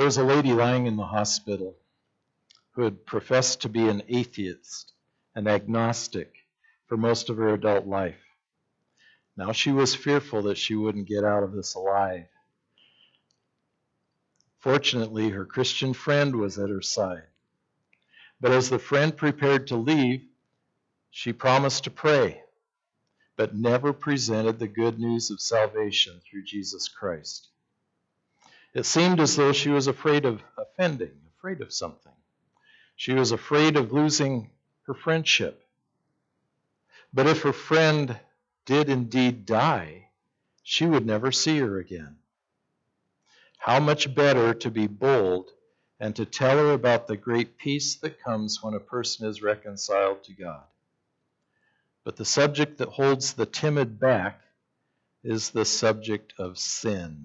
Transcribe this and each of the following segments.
was a lady lying in the hospital who had professed to be an atheist, an agnostic, for most of her adult life. Now she was fearful that she wouldn't get out of this alive. Fortunately, her Christian friend was at her side. But as the friend prepared to leave, she promised to pray, but never presented the good news of salvation through Jesus Christ. It seemed as though she was afraid of offending, afraid of something. She was afraid of losing her friendship. But if her friend did indeed die, she would never see her again. How much better to be bold and to tell her about the great peace that comes when a person is reconciled to God. But the subject that holds the timid back is the subject of sin.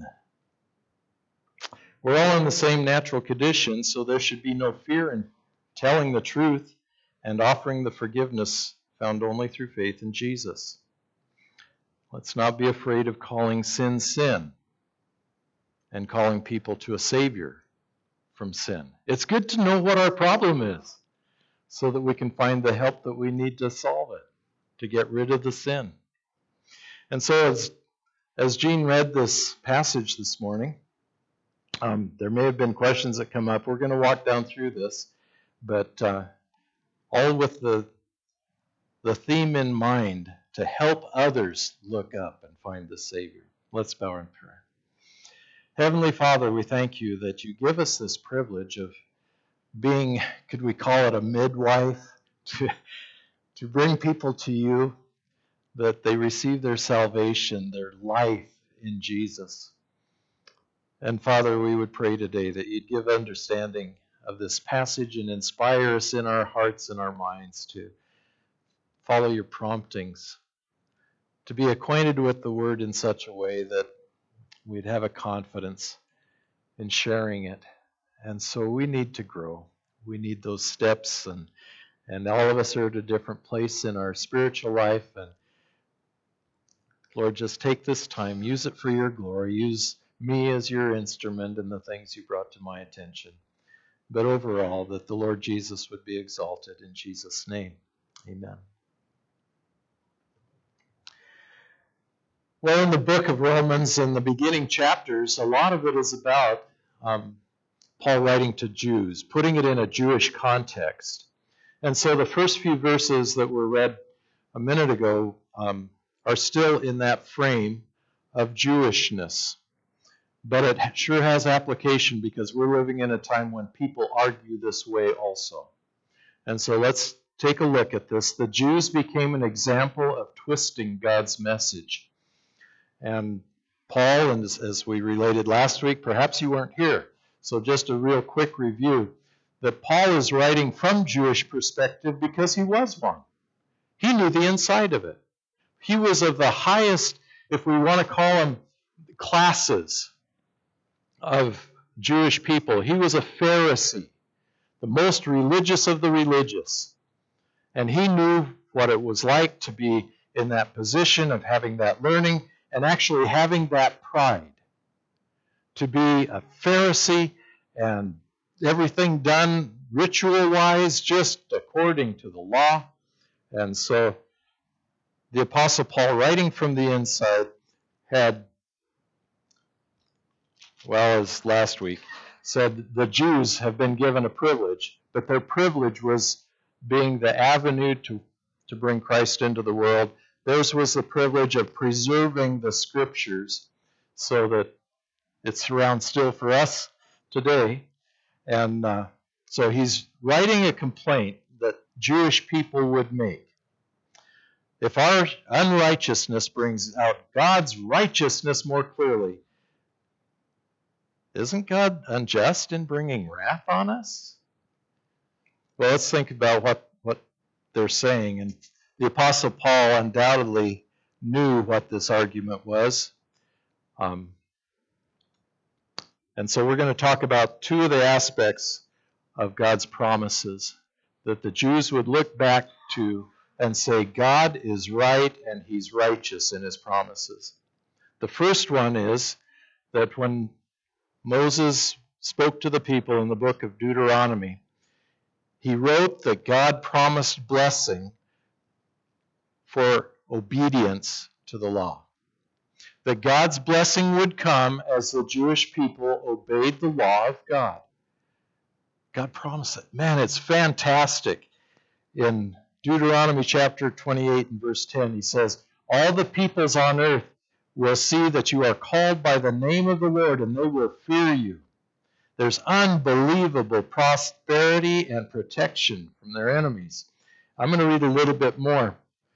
We're all in the same natural condition, so there should be no fear in telling the truth and offering the forgiveness found only through faith in Jesus. Let's not be afraid of calling sin, sin, and calling people to a Savior from sin. It's good to know what our problem is so that we can find the help that we need to solve it, to get rid of the sin. And so as Jean read this passage this morning, there may have been questions that come up. We're going to walk down through this, but all with the theme in mind to help others look up and find the Savior. Let's bow in prayer. Heavenly Father, we thank you that you give us this privilege of being, could we call it a midwife, to bring people to you, that they receive their salvation, their life in Jesus. And Father, we would pray today that you'd give understanding of this passage and inspire us in our hearts and our minds to follow your promptings, to be acquainted with the word in such a way that we'd have a confidence in sharing it. And so we need to grow. We need those steps, and all of us are at a different place in our spiritual life. And Lord, just take this time, use it for your glory, use me as your instrument in the things you brought to my attention. But overall, that the Lord Jesus would be exalted in Jesus' name. Amen. Well, in the book of Romans, in the beginning chapters, a lot of it is about Paul writing to Jews, putting it in a Jewish context. And so the first few verses that were read a minute ago are still in that frame of Jewishness. But it sure has application because we're living in a time when people argue this way also. And so let's take a look at this. The Jews became an example of twisting God's message. And Paul, and as we related last week, perhaps you weren't here, so just a real quick review, that Paul is writing from Jewish perspective because he was one. He knew the inside of it. He was of the highest, if we want to call them classes of Jewish people. He was a Pharisee, the most religious of the religious. And he knew what it was like to be in that position of having that learning and actually having that pride. To be a Pharisee and everything done ritual-wise, just according to the law. And so the Apostle Paul, writing from the inside, had, well, as last week, said the Jews have been given a privilege, but their privilege was being the avenue to bring Christ into the world. Theirs was the privilege of preserving the Scriptures so that it's around still for us today. And so he's writing a complaint that Jewish people would make. If our unrighteousness brings out God's righteousness more clearly, isn't God unjust in bringing wrath on us? Well, let's think about what they're saying. And the Apostle Paul undoubtedly knew what this argument was. And so we're going to talk about two of the aspects of God's promises that the Jews would look back to and say, God is right and he's righteous in his promises. The first one is that when Moses spoke to the people in the book of Deuteronomy, he wrote that God promised blessing for obedience to the law. That God's blessing would come as the Jewish people obeyed the law of God. God promised it. Man, it's fantastic. In Deuteronomy chapter 28 and verse 10, he says, all the peoples on earth will see that you are called by the name of the Lord, and they will fear you. There's unbelievable prosperity and protection from their enemies. I'm going to read a little bit more.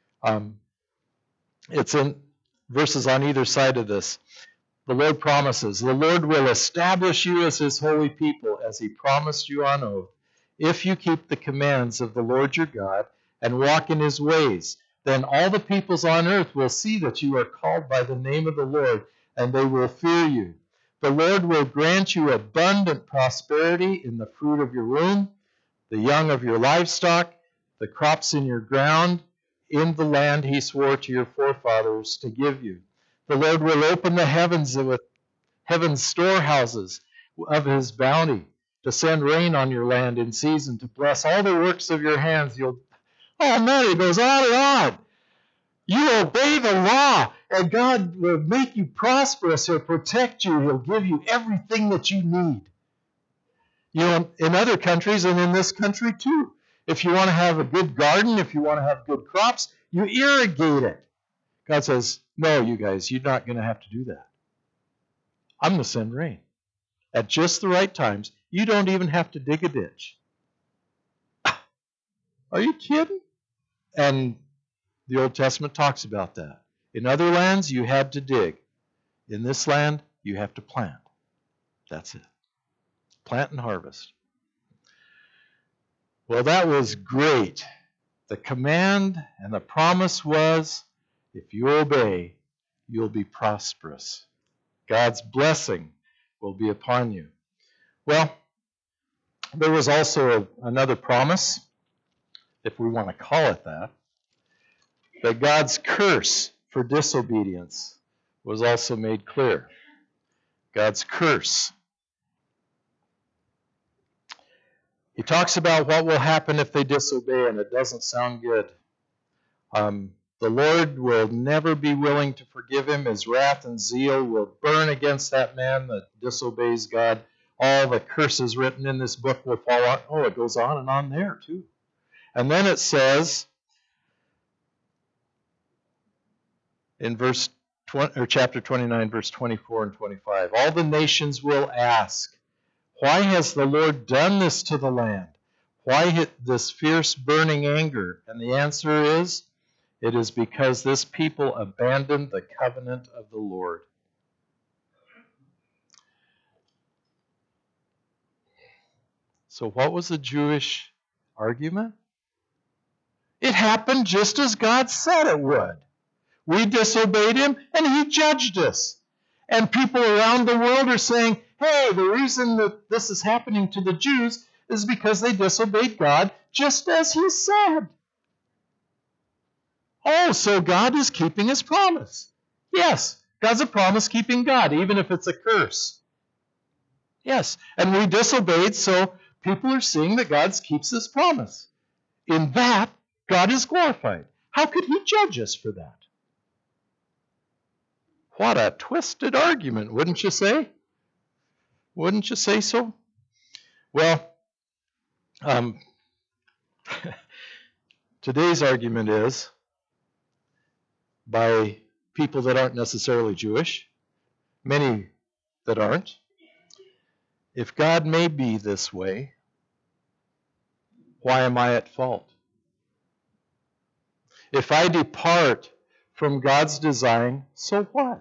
It's in verses on either side of this. The Lord promises, the Lord will establish you as his holy people, as he promised you on oath, if you keep the commands of the Lord your God and walk in his ways. Then all the peoples on earth will see that you are called by the name of the Lord, and they will fear you. The Lord will grant you abundant prosperity in the fruit of your womb, the young of your livestock, the crops in your ground, in the land he swore to your forefathers to give you. The Lord will open the heavens with heaven's storehouses of his bounty, to send rain on your land in season, to bless all the works of your hands. Oh man, it goes on and on. You obey the law, and God will make you prosperous. He'll protect you. He'll give you everything that you need. You know, in other countries and in this country too, if you want to have a good garden, if you want to have good crops, you irrigate it. God says, no, you guys, you're not going to have to do that. I'm going to send rain at just the right times. You don't even have to dig a ditch. Are you kidding? And the Old Testament talks about that. In other lands, you had to dig. In this land, you have to plant. That's it. Plant and harvest. Well, that was great. The command and the promise was, if you obey, you'll be prosperous. God's blessing will be upon you. Well, there was also another promise, if we want to call it that God's curse for disobedience was also made clear. God's curse. He talks about what will happen if they disobey, and it doesn't sound good. The Lord will never be willing to forgive him. His wrath and zeal will burn against that man that disobeys God. All the curses written in this book will fall on. Oh, it goes on and on there too. And then it says in chapter 29, verse 24 and 25, all the nations will ask, why has the Lord done this to the land? Why this fierce burning anger? And the answer is, it is because this people abandoned the covenant of the Lord. So what was the Jewish argument? It happened just as God said it would. We disobeyed him, and he judged us. And people around the world are saying, hey, the reason that this is happening to the Jews is because they disobeyed God just as he said. Oh, so God is keeping his promise. Yes, God's a promise-keeping God, even if it's a curse. Yes, and we disobeyed, so people are seeing that God keeps his promise. In that, God is glorified. How could he judge us for that? What a twisted argument, wouldn't you say? Wouldn't you say so? Well, today's argument is by people that aren't necessarily Jewish, many that aren't. If God may be this way, why am I at fault? If I depart from God's design, so what?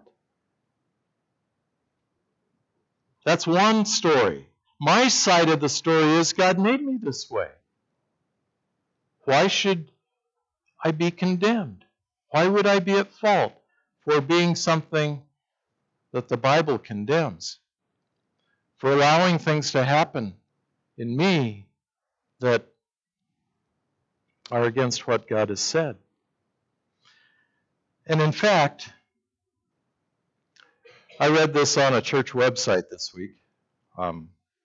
That's one story. My side of the story is God made me this way. Why should I be condemned? Why would I be at fault for being something that the Bible condemns? For allowing things to happen in me that are against what God has said. And in fact, I read this on a church website this week.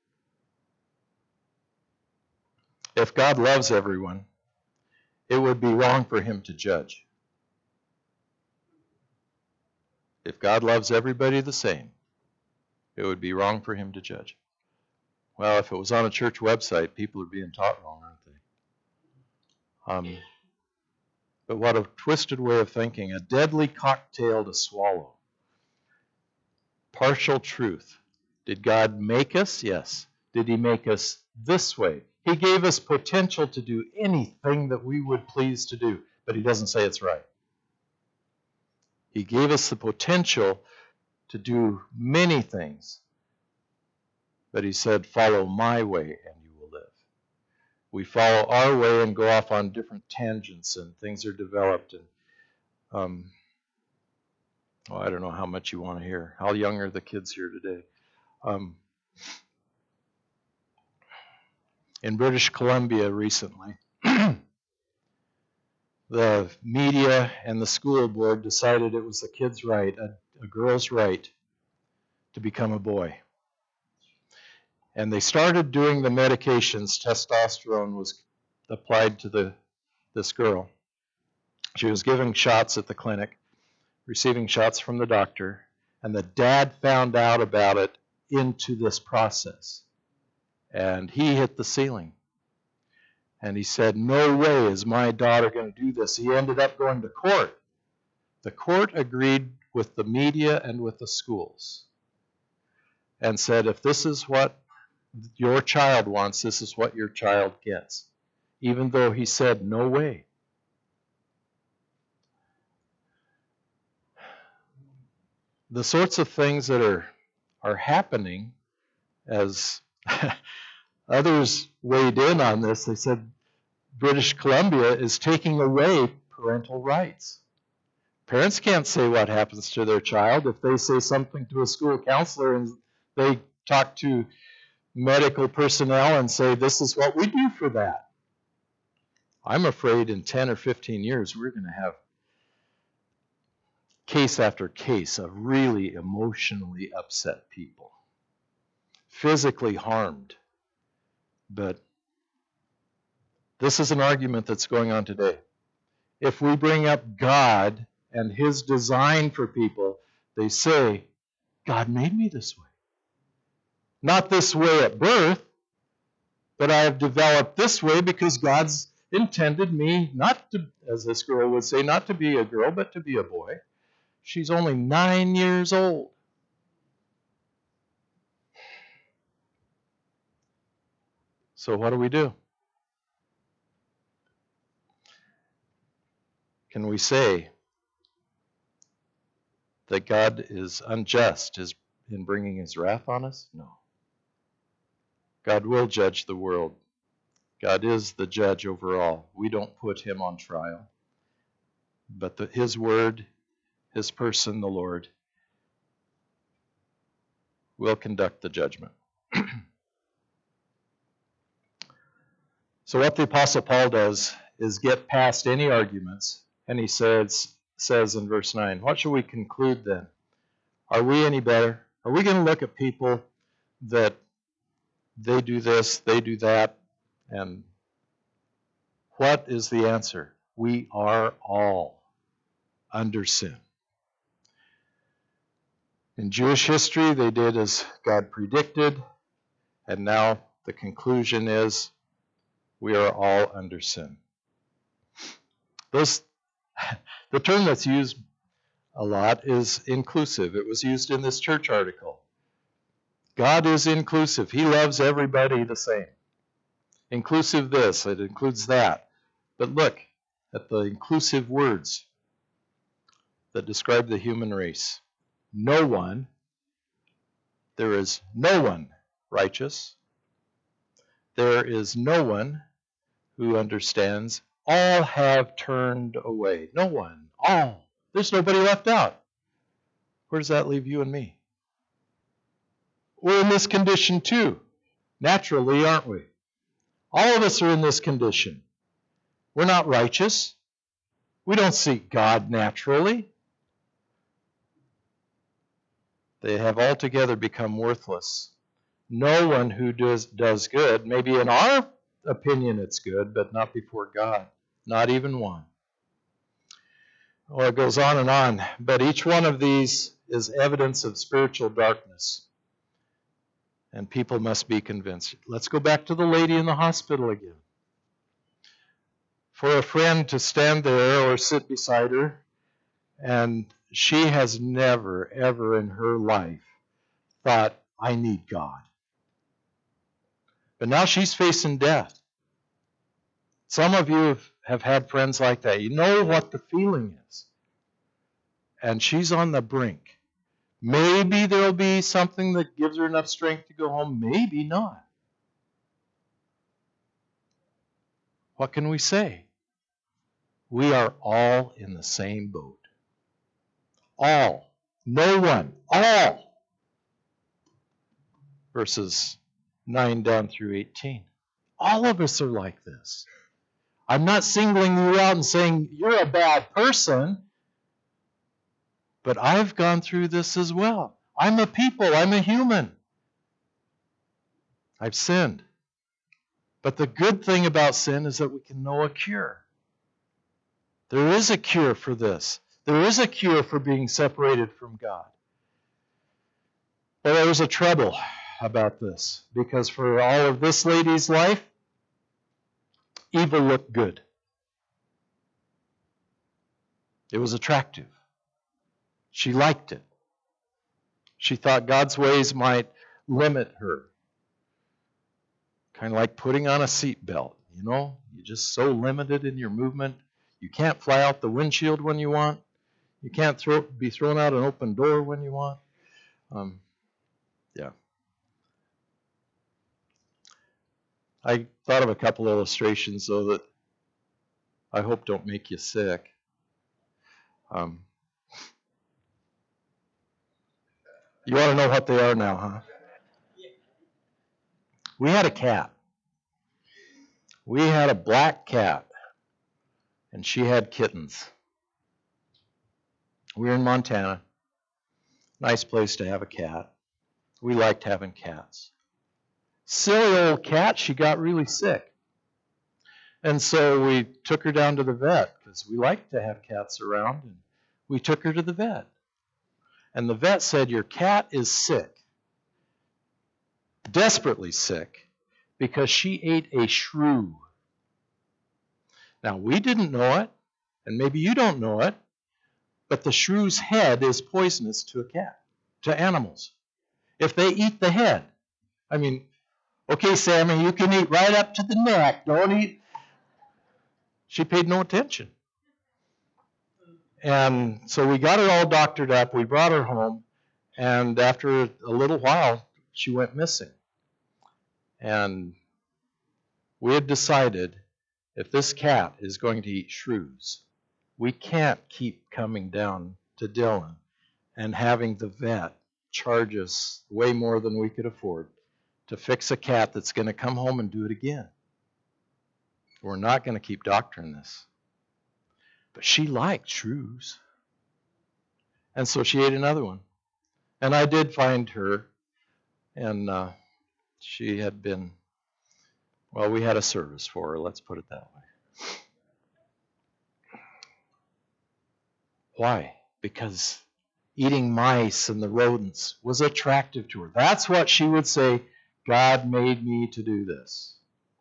If God loves everyone, it would be wrong for him to judge. If God loves everybody the same, it would be wrong for him to judge. Well, if it was on a church website, people are being taught wrong, aren't they? But what a twisted way of thinking, a deadly cocktail to swallow. Partial truth. Did God make us? Yes. Did he make us this way? He gave us potential to do anything that we would please to do, but he doesn't say it's right. He gave us the potential to do many things, but he said, follow my way and you will live. We follow our way and go off on different tangents, and things are developed. And I don't know how much you want to hear. How young are the kids here today? In British Columbia recently, the media and the school board decided it was a kid's right, a girl's right, to become a boy. And they started doing the medications. Testosterone was applied to this girl. She was giving shots at the clinic, receiving shots from the doctor, and the dad found out about it into this process. And he hit the ceiling. And he said, no way is my daughter going to do this. He ended up going to court. The court agreed with the media and with the schools and said, if this is what your child wants, this is what your child gets. Even though he said, no way. The sorts of things that are happening, as others weighed in on this, they said British Columbia is taking away parental rights. Parents can't say what happens to their child. If they say something to a school counselor and they talk to medical personnel and say, this is what we do for that. I'm afraid in 10 or 15 years we're going to have case after case of really emotionally upset people, physically harmed. But this is an argument that's going on today. If we bring up God and his design for people, they say, God made me this way. Not this way at birth, but I have developed this way because God's intended me not to, as this girl would say, not to be a girl, but to be a boy. She's only 9 years old. So what do we do? Can we say that God is unjust in bringing his wrath on us? No. God will judge the world. God is the judge over all. We don't put him on trial. But his word, his person, the Lord, will conduct the judgment. So what the Apostle Paul does is get past any arguments, and he says in verse 9, what shall we conclude then? Are we any better? Are we going to look at people that they do this, they do that, and what is the answer? We are all under sin. In Jewish history, they did as God predicted, and now the conclusion is we are all under sin. The term that's used a lot is inclusive. It was used in this church article. God is inclusive. He loves everybody the same. Inclusive this, it includes that. But look at the inclusive words that describe the human race. No one, there is no one righteous. There is no one who understands. All have turned away. No one. All. There's nobody left out. Where does that leave you and me? We're in this condition too. Naturally, aren't we? All of us are in this condition. We're not righteous. We don't seek God naturally. They have altogether become worthless. No one who does good, maybe in our opinion it's good, but not before God. Not even one. Well, it goes on and on. But each one of these is evidence of spiritual darkness. And people must be convinced. Let's go back to the lady in the hospital again. For a friend to stand there or sit beside her, and she has never, ever in her life thought, I need God. But now she's facing death. Some of you have had friends like that. You know what the feeling is. And she's on the brink. Maybe there'll be something that gives her enough strength to go home. Maybe not. What can we say? We are all in the same boat. All. No one. All. Verses 9 down through 18. All of us are like this. I'm not singling you out and saying you're a bad person, but I've gone through this as well. I'm a people. I'm a human. I've sinned. But the good thing about sin is that we can know a cure. There is a cure for this. There is a cure for being separated from God. But there was a trouble about this, because for all of this lady's life, evil looked good. It was attractive. She liked it. She thought God's ways might limit her. Kind of like putting on a seatbelt, you know? You're just so limited in your movement. You can't fly out the windshield when you want. You can't be thrown out an open door when you want. Yeah. I thought of a couple illustrations, though, that I hope don't make you sick. You want to know what they are now, huh? We had a cat. We had a black cat, and she had kittens. We were in Montana. Nice place to have a cat. We liked having cats. Silly old cat, she got really sick. And so we took her down to the vet, because we like to have cats around, and we took her to the vet. And the vet said, your cat is sick, desperately sick, because she ate a shrew. Now, we didn't know it, and maybe you don't know it, but the shrew's head is poisonous to a cat, to animals. If they eat the head, I mean, okay, Sammy, you can eat right up to the neck. Don't eat. She paid no attention. And so we got her all doctored up. We brought her home. And after a little while, she went missing. And we had decided, if this cat is going to eat shrews, we can't keep coming down to Dillon and having the vet charge us way more than we could afford to fix a cat that's going to come home and do it again. We're not going to keep doctoring this. But she liked shrews. And so she ate another one. And I did find her, and she had been, well, we had a service for her, let's put it that way. Why? Because eating mice and the rodents was attractive to her. That's what she would say, God made me to do this.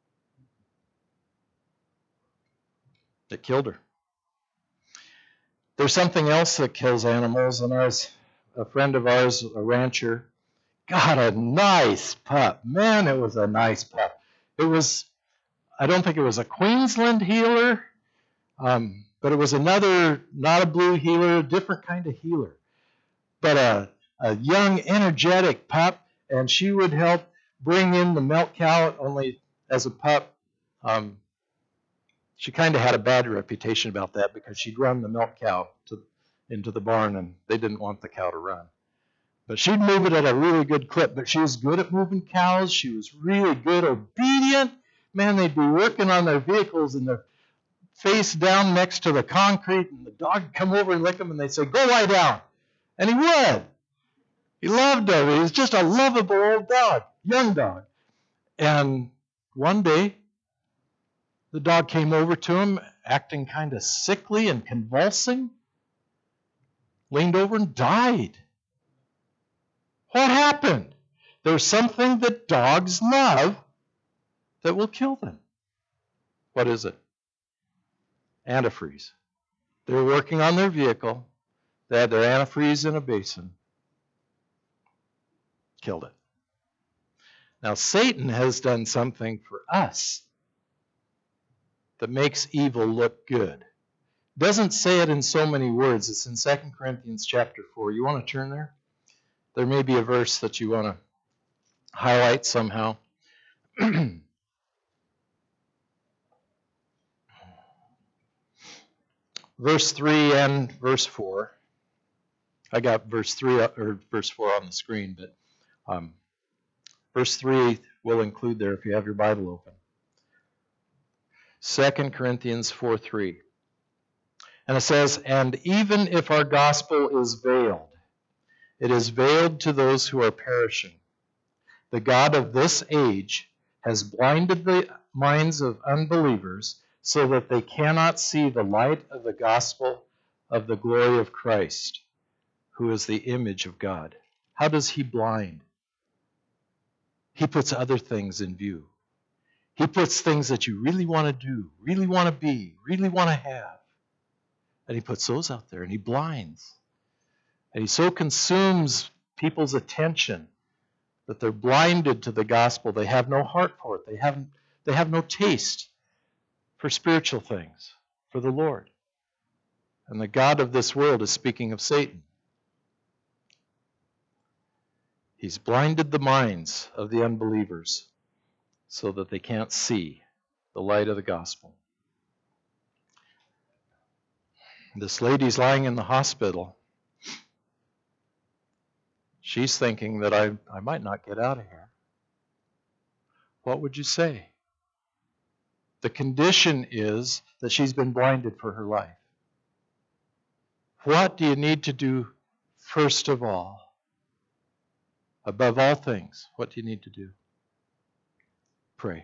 It killed her. There's something else that kills animals, and a friend of ours, a rancher, got a nice pup. Man, it was a nice pup. It was, I don't think it was a Queensland healer, but it was another, not a blue healer, a different kind of healer. But a young, energetic pup, and she would help bring in the milk cow, only as a pup. She kind of had a bad reputation about that, because she'd run the milk cow into the barn, and they didn't want the cow to run. But she'd move it at a really good clip. But she was good at moving cows. She was really good, obedient. Man, they'd be working on their vehicles and their face down next to the concrete, and the dog would come over and lick them, and they'd say, go lie down. And he would. He loved her. He was just a lovable old dog, young dog. And one day, The dog came over to him, acting kind of sickly and convulsing, leaned over and died. What happened? There's something that dogs love that will kill them. What is it? Antifreeze. They were working on their vehicle. They had their antifreeze in a basin. Killed it. Now, Satan has done something for us that makes evil look good. Doesn't say it in so many words. It's in 2 Corinthians chapter 4. You want to turn there? There may be a verse that you want to highlight somehow. Verse 3 and verse 4. I got verse 3 or verse 4 on the screen, but verse 3 will include there if you have your Bible open. 2 Corinthians 4:3. And it says, "And even if our gospel is veiled, it is veiled to those who are perishing. The God of this age has blinded the minds of unbelievers so that they cannot see the light of the gospel of the glory of Christ, who is the image of God." How does he blind? He puts other things in view. He puts things that you really want to do, really want to be, really want to have. And he puts those out there and he blinds. And he so consumes people's attention that they're blinded to the gospel. They have no heart for it. They have no taste for spiritual things, for the Lord. And the God of this world is speaking of Satan. He's blinded the minds of the unbelievers so that they can't see the light of the gospel. This lady's lying in the hospital. She's thinking that I might not get out of here. What would you say? The condition is that she's been blinded for her life. What do you need to do first of all? Above all things, what do you need to do? Pray.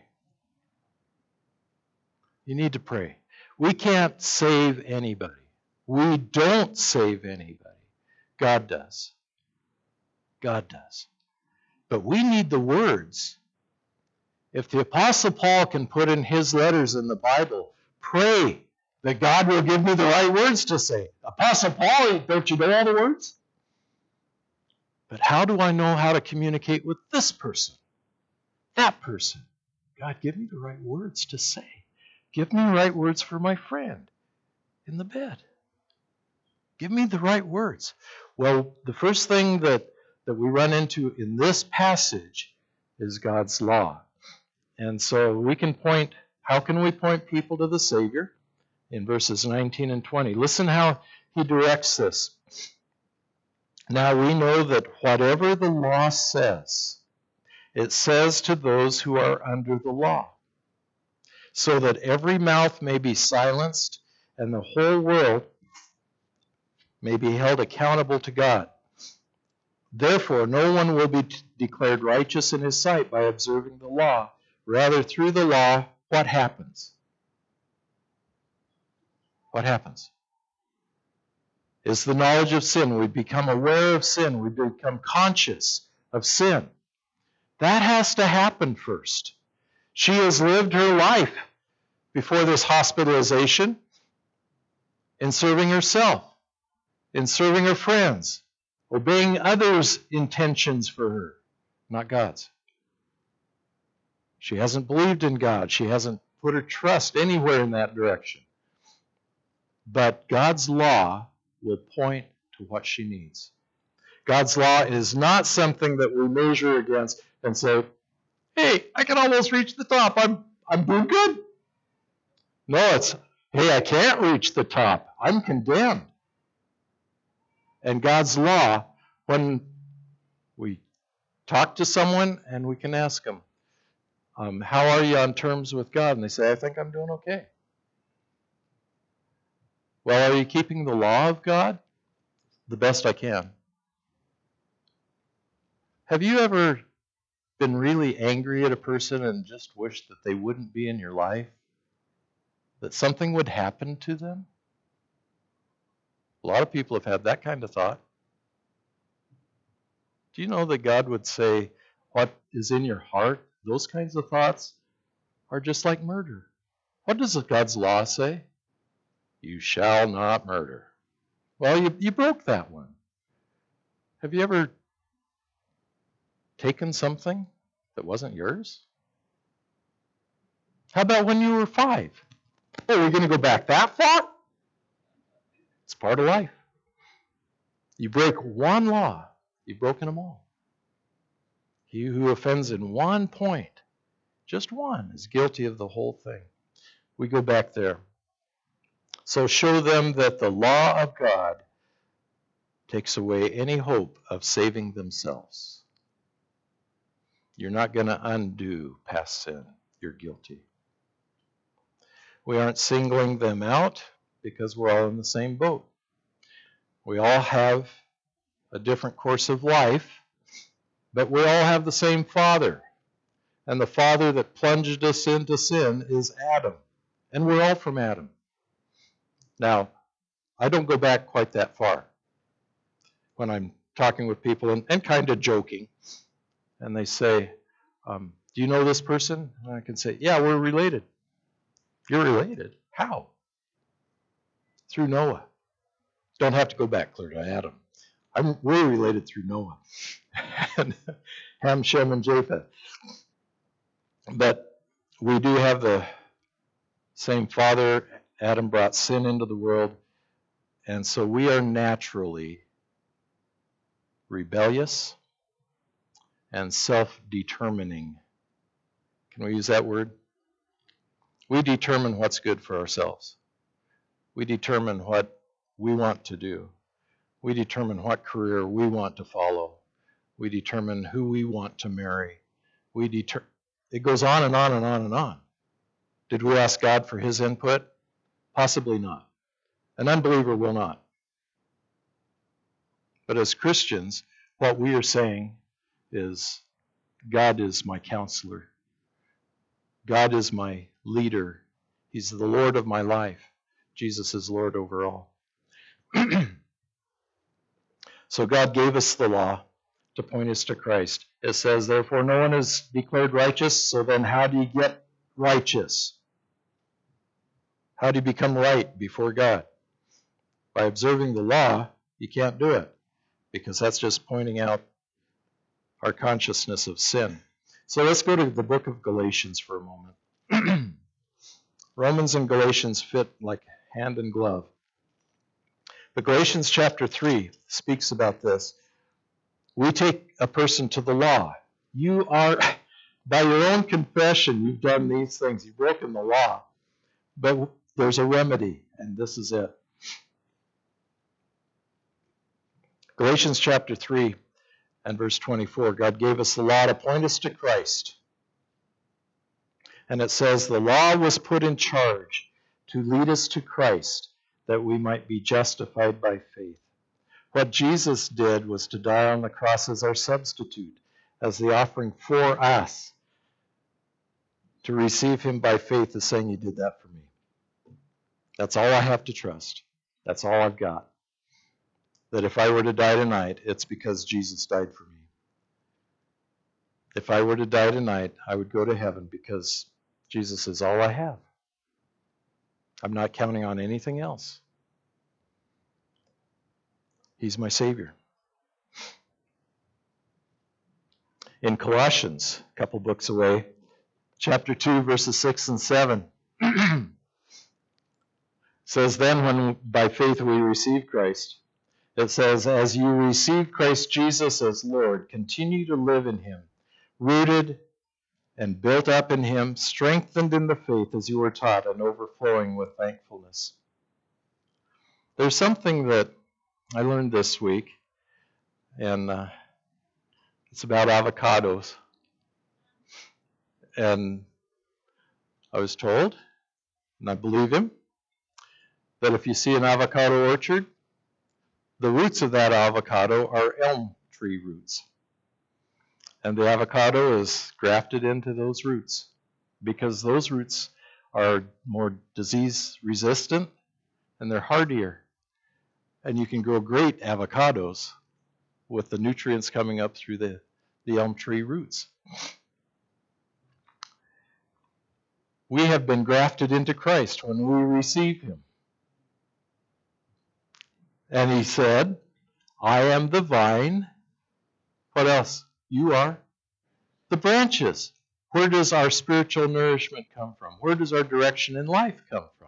You need to pray. We can't save anybody. We don't save anybody. God does. God does. But we need the words. If the Apostle Paul can put in his letters in the Bible, pray that God will give me the right words to say. Apostle Paul, don't you know all the words? But how do I know how to communicate with this person? That person? God, give me the right words to say. Give me the right words for my friend in the bed. Give me the right words. Well, the first thing that we run into in this passage is God's law. And so we can point, how can we point people to the Savior? In verses 19 and 20. Listen how he directs this. Now we know that whatever the law says, it says to those who are under the law, so that every mouth may be silenced and the whole world may be held accountable to God. Therefore, no one will be declared righteous in his sight by observing the law. Rather, through the law, what happens? What happens? Is the knowledge of sin. We become aware of sin. We become conscious of sin. That has to happen first. She has lived her life before this hospitalization in serving herself, in serving her friends, obeying others' intentions for her, not God's. She hasn't believed in God. She hasn't put her trust anywhere in that direction. But God's law will point to what she needs. God's law is not something that we measure against and say, hey, I can almost reach the top. I'm doing good. No, it's, hey, I can't reach the top. I'm condemned. And God's law, when we talk to someone and we can ask them, how are you on terms with God? And they say, I think I'm doing okay. Well, are you keeping the law of God? The best I can. Have you ever been really angry at a person and just wished that they wouldn't be in your life? that something would happen to them? A lot of people have had that kind of thought. Do you know that God would say, what is in your heart, those kinds of thoughts are just like murder? What does God's law say? You shall not murder. Well, you broke that one. Have you ever taken something that wasn't yours? How about when you were 5? Oh, we're going to go back that far? It's part of life. You break one law, you've broken them all. He who offends in one point, just one, is guilty of the whole thing. We go back there. So show them that the law of God takes away any hope of saving themselves. You're not going to undo past sin. You're guilty. We aren't singling them out because we're all in the same boat. We all have a different course of life, but we all have the same Father. And the father that plunged us into sin is Adam. And we're all from Adam. Now, I don't go back quite that far when I'm talking with people and kind of joking. And they say, do you know this person? And I can say, yeah, we're related. You're related? How? Through Noah. Don't have to go back clear to Adam. We're related through Noah. And Ham, Shem, and Japheth. But we do have the same father. Adam brought sin into the world. And so we are naturally rebellious and self-determining. Can we use that word? We determine what's good for ourselves. We determine what we want to do. We determine what career we want to follow. We determine who we want to marry. It goes on and on and on and on. Did we ask God for his input? Possibly not. An unbeliever will not. But as Christians, what we are saying is, God is my counselor. God is my leader. He's the Lord of my life. Jesus is Lord over all. So God gave us the law to point us to Christ. It says, therefore, no one is declared righteous, so then how do you get righteous? How do you become right before God? By observing the law, you can't do it, because that's just pointing out our consciousness of sin. So let's go to the book of Galatians for a moment. Romans and Galatians fit like hand and glove. But Galatians chapter 3 speaks about this. We take a person to the law. You are, by your own confession, you've done these things. You've broken the law. But there's a remedy, and this is it. Galatians chapter 3 and verse 24. God gave us the law to point us to Christ. And it says, the law was put in charge to lead us to Christ, that we might be justified by faith. What Jesus did was to die on the cross as our substitute, as the offering for us. To receive him by faith is saying, you did that for me. That's all I have to trust. That's all I've got. That if I were to die tonight, it's because Jesus died for me. If I were to die tonight, I would go to heaven because Jesus is all I have. I'm not counting on anything else. He's my Savior. In Colossians, a couple books away, chapter 2, verses 6 and 7, says, then when by faith we receive Christ, it says, as you receive Christ Jesus as Lord, continue to live in him, rooted and built up in him, strengthened in the faith as you were taught, and overflowing with thankfulness. There's something that I learned this week, and it's about avocados. And I was told, and I believe him, that if you see an avocado orchard, the roots of that avocado are elm tree roots. And the avocado is grafted into those roots because those roots are more disease resistant and they're hardier. And you can grow great avocados with the nutrients coming up through the elm tree roots. We have been grafted into Christ when we receive him. And he said, I am the vine. What else? You are the branches. Where does our spiritual nourishment come from? Where does our direction in life come from?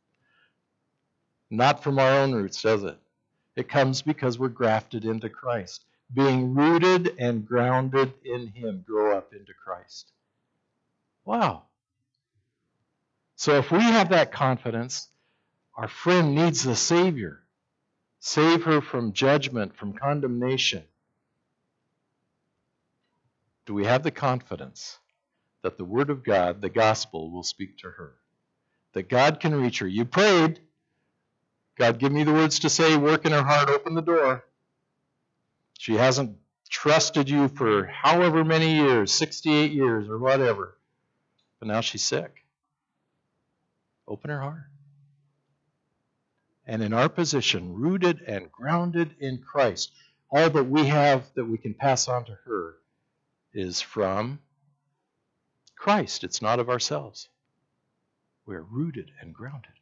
Not from our own roots, does it? It comes because we're grafted into Christ. Being rooted and grounded in him, grow up into Christ. Wow. So if we have that confidence, our friend needs the Savior. Save her from judgment, from condemnation. Do we have the confidence that the Word of God, the gospel, will speak to her? That God can reach her. You prayed. God, give me the words to say, work in her heart, open the door. She hasn't trusted you for however many years, 68 years or whatever. But now she's sick. Open her heart. And in our position, rooted and grounded in Christ, all that we have that we can pass on to her is from Christ. It's not of ourselves. We're rooted and grounded.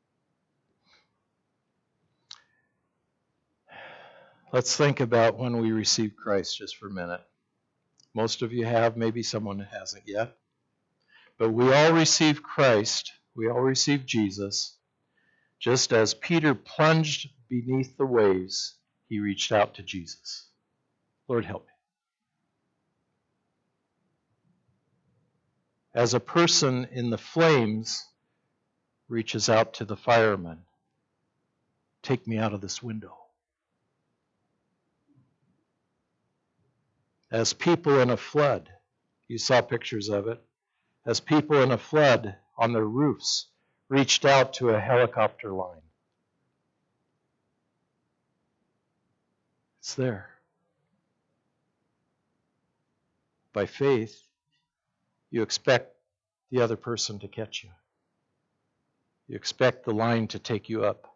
Let's think about when we received Christ just for a minute. Most of you have, maybe someone hasn't yet. But we all receive Christ, we all receive Jesus. Just as Peter plunged beneath the waves, he reached out to Jesus. Lord, help me. As a person in the flames reaches out to the fireman, take me out of this window. As people in a flood, you saw pictures of it, as people in a flood on their roofs reached out to a helicopter line. It's there. By faith, you expect the other person to catch you. You expect the line to take you up.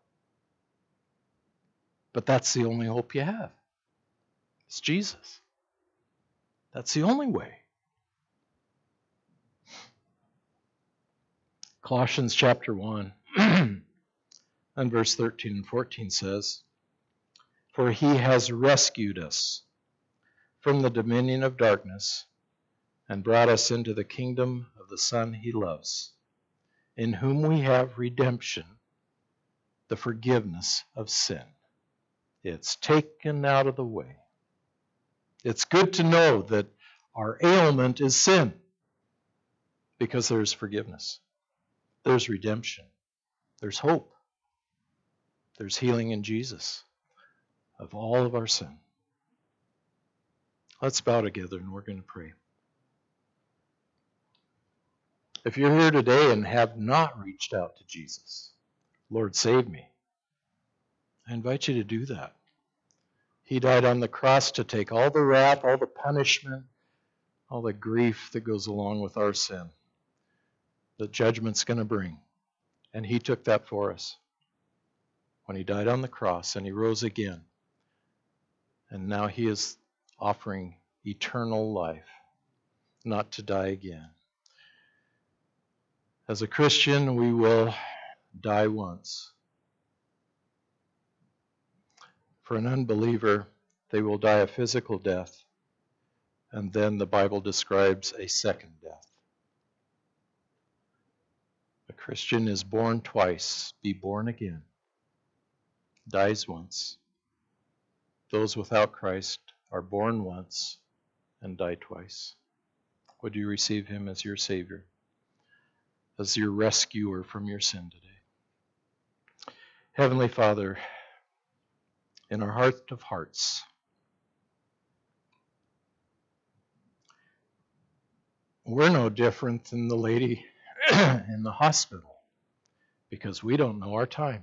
But that's the only hope you have. It's Jesus. That's the only way. Colossians chapter 1 and verse 13 and 14 says, For he has rescued us from the dominion of darkness and brought us into the kingdom of the Son he loves, in whom we have redemption, the forgiveness of sin. It's taken out of the way. It's good to know that our ailment is sin, because there's forgiveness. There's redemption. There's hope. There's healing in Jesus of all of our sin. Let's bow together and we're going to pray. If you're here today and have not reached out to Jesus, Lord, save me, I invite you to do that. He died on the cross to take all the wrath, all the punishment, all the grief that goes along with our sin, that judgment's going to bring. And he took that for us when he died on the cross and he rose again. And now he is offering eternal life, not to die again. As a Christian, we will die once. For an unbeliever, they will die a physical death, and then the Bible describes a second death. A Christian is born twice, be born again, dies once. Those without Christ are born once and die twice. Would you receive him as your Savior, as your rescuer from your sin today? Heavenly Father, in our heart of hearts, we're no different than the lady in the hospital, because we don't know our time.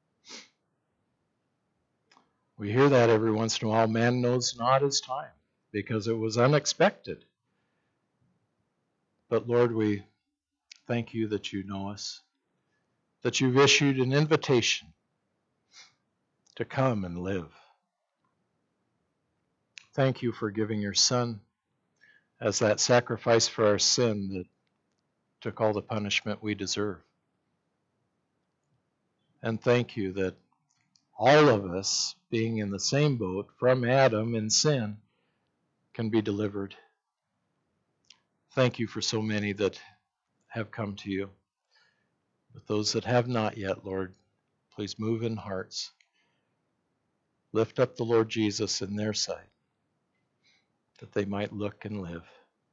We hear that every once in a while, man knows not his time, because it was unexpected. But Lord, we Thank you that you know us, that you've issued an invitation to come and live. Thank you for giving your Son as that sacrifice for our sin that took all the punishment we deserve. And thank you that all of us, being in the same boat from Adam in sin, can be delivered. Thank you for so many that have come to you. But those that have not yet, Lord, please move in hearts. Lift up the Lord Jesus in their sight, that they might look and live.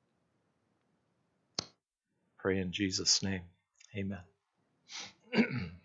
Pray in Jesus' name. Amen.